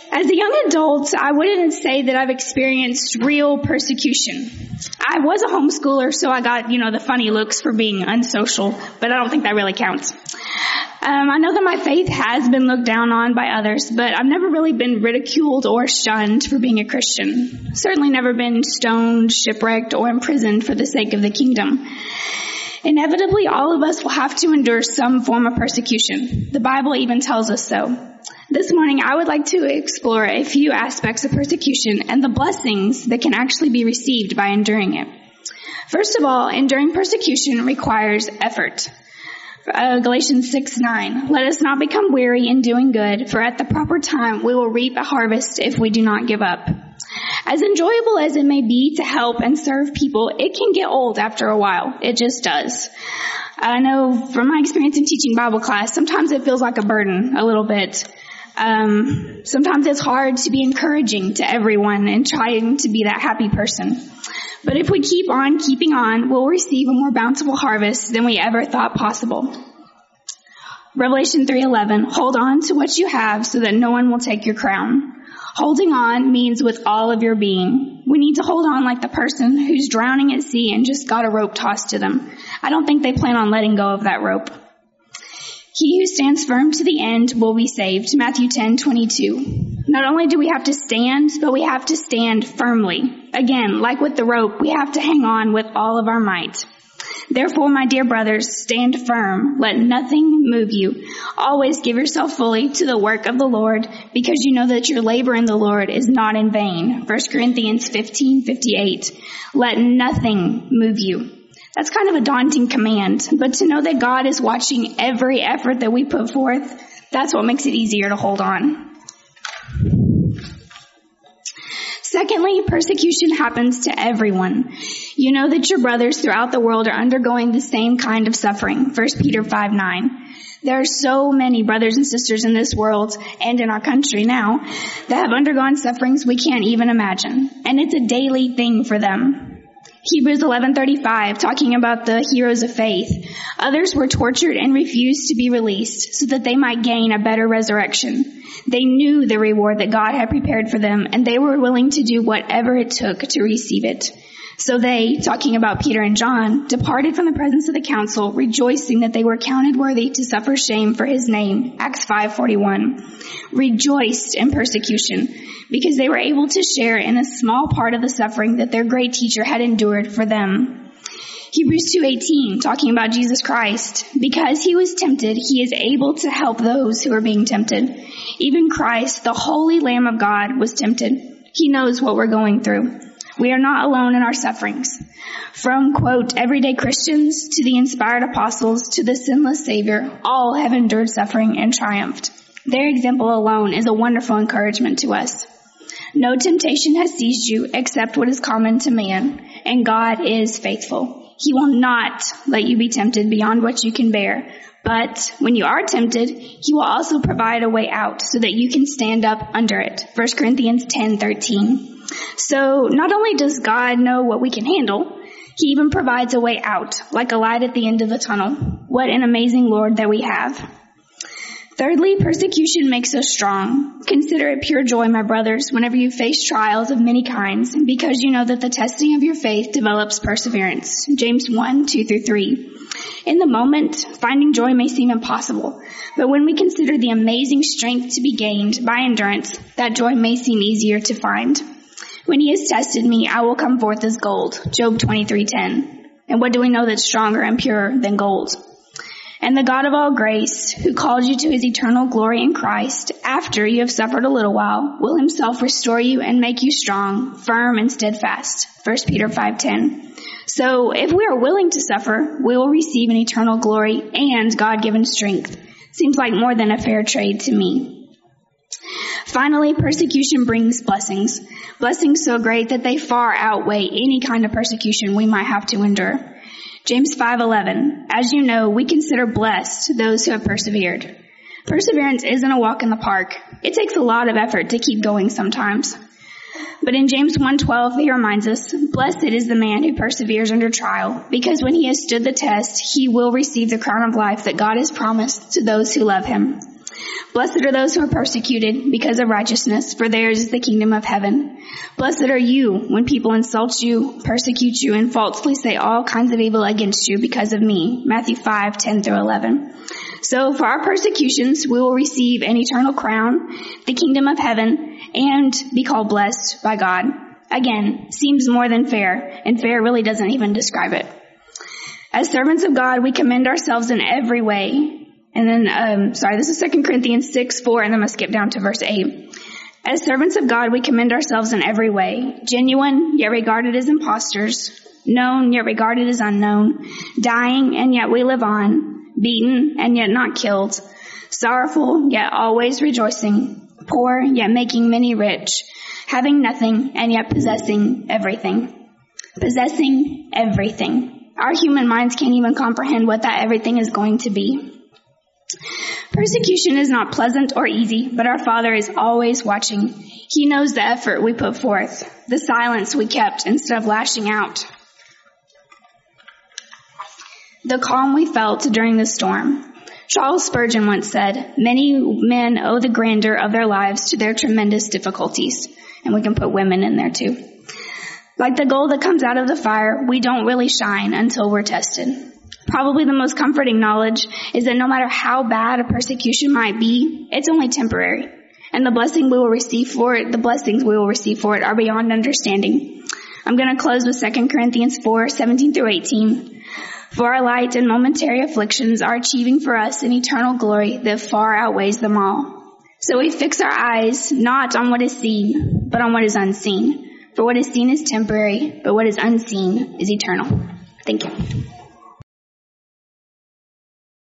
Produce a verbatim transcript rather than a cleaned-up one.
As a young adult, I wouldn't say that I've experienced real persecution. I was a homeschooler, so I got, you know, the funny looks for being unsocial, but I don't think that really counts. Um, I know that my faith has been looked down on by others, but I've never really been ridiculed or shunned for being a Christian. Certainly never been stoned, shipwrecked, or imprisoned for the sake of the kingdom. Inevitably, all of us will have to endure some form of persecution. The Bible even tells us so. This morning, I would like to explore a few aspects of persecution and the blessings that can actually be received by enduring it. First of all, enduring persecution requires effort. Uh, Galatians six nine, let us not become weary in doing good, for at the proper time we will reap a harvest if we do not give up. As enjoyable as it may be to help and serve people, it can get old after a while. It just does. I know from my experience in teaching Bible class, sometimes it feels like a burden a little bit. Um, sometimes it's hard to be encouraging to everyone and trying to be that happy person. But if we keep on keeping on, we'll receive a more bountiful harvest than we ever thought possible. Revelation three eleven, hold on to what you have so that no one will take your crown. Holding on means with all of your being. We need to hold on like the person who's drowning at sea and just got a rope tossed to them. I don't think they plan on letting go of that rope. He who stands firm to the end will be saved. Matthew ten twenty-two. Not only do we have to stand, but we have to stand firmly. Again, like with the rope, we have to hang on with all of our might. Therefore, my dear brothers, stand firm. Let nothing move you. Always give yourself fully to the work of the Lord, because you know that your labor in the Lord is not in vain. First Corinthians fifteen fifty-eight. Let nothing move you. That's kind of a daunting command, but to know that God is watching every effort that we put forth, that's what makes it easier to hold on. Secondly, persecution happens to everyone. You know that your brothers throughout the world are undergoing the same kind of suffering. First Peter five nine. There are so many brothers and sisters in this world and in our country now that have undergone sufferings we can't even imagine. And it's a daily thing for them. Hebrews eleven thirty-five, talking about the heroes of faith. Others were tortured and refused to be released so that they might gain a better resurrection. They knew the reward that God had prepared for them, and they were willing to do whatever it took to receive it. So they, talking about Peter and John, departed from the presence of the council, rejoicing that they were counted worthy to suffer shame for his name. Acts five forty-one. Rejoiced in persecution, because they were able to share in a small part of the suffering that their great teacher had endured for them. Hebrews two eighteen, talking about Jesus Christ. Because he was tempted, he is able to help those who are being tempted. Even Christ, the holy Lamb of God, was tempted. He knows what we're going through. We are not alone in our sufferings. From, quote, everyday Christians to the inspired apostles to the sinless Savior, all have endured suffering and triumphed. Their example alone is a wonderful encouragement to us. No temptation has seized you except what is common to man, and God is faithful. He will not let you be tempted beyond what you can bear. But when you are tempted, he will also provide a way out so that you can stand up under it. First Corinthians ten thirteen. So not only does God know what we can handle, he even provides a way out, like a light at the end of the tunnel. What an amazing Lord that we have. Thirdly, persecution makes us strong. Consider it pure joy, my brothers, whenever you face trials of many kinds, because you know that the testing of your faith develops perseverance. James one two through three. In the moment, finding joy may seem impossible, but when we consider the amazing strength to be gained by endurance, that joy may seem easier to find. When he has tested me, I will come forth as gold. Job twenty-three ten. And what do we know that's stronger and purer than gold? And the God of all grace, who called you to his eternal glory in Christ, after you have suffered a little while, will himself restore you and make you strong, firm, and steadfast. First Peter five ten. So if we are willing to suffer, we will receive an eternal glory and God-given strength. Seems like more than a fair trade to me. Finally, persecution brings blessings. Blessings so great that they far outweigh any kind of persecution we might have to endure. James five eleven. As you know, we consider blessed those who have persevered. Perseverance isn't a walk in the park. It takes a lot of effort to keep going sometimes. But in James one twelve, he reminds us, blessed is the man who perseveres under trial, because when he has stood the test, he will receive the crown of life that God has promised to those who love him. Blessed are those who are persecuted because of righteousness, for theirs is the kingdom of heaven. Blessed are you when people insult you, persecute you, and falsely say all kinds of evil against you because of me. Matthew five, ten through eleven. So for our persecutions, we will receive an eternal crown, the kingdom of heaven, and be called blessed by God. Again, seems more than fair, and fair really doesn't even describe it. As servants of God, we commend ourselves in every way. And then, um, sorry, this is Second Corinthians six, four, and then I'm going to skip down to verse eight. As servants of God, we commend ourselves in every way. Genuine, yet regarded as impostors. Known, yet regarded as unknown. Dying, and yet we live on. Beaten, and yet not killed. Sorrowful, yet always rejoicing. Poor, yet making many rich. Having nothing, and yet possessing everything. Possessing everything. Our human minds can't even comprehend what that everything is going to be. Persecution is not pleasant or easy, but our Father is always watching. He knows the effort we put forth, the silence we kept instead of lashing out, the calm we felt during the storm. Charles Spurgeon once said, "Many men owe the grandeur of their lives to their tremendous difficulties." And we can put women in there too. Like the gold that comes out of the fire, we don't really shine until we're tested. Probably the most comforting knowledge is that no matter how bad a persecution might be, it's only temporary. And the blessing we will receive for it, the blessings we will receive for it are beyond understanding. I'm going to close with Second Corinthians four, seventeen through eighteen. For our light and momentary afflictions are achieving for us an eternal glory that far outweighs them all. So we fix our eyes not on what is seen, but on what is unseen. For what is seen is temporary, but what is unseen is eternal. Thank you.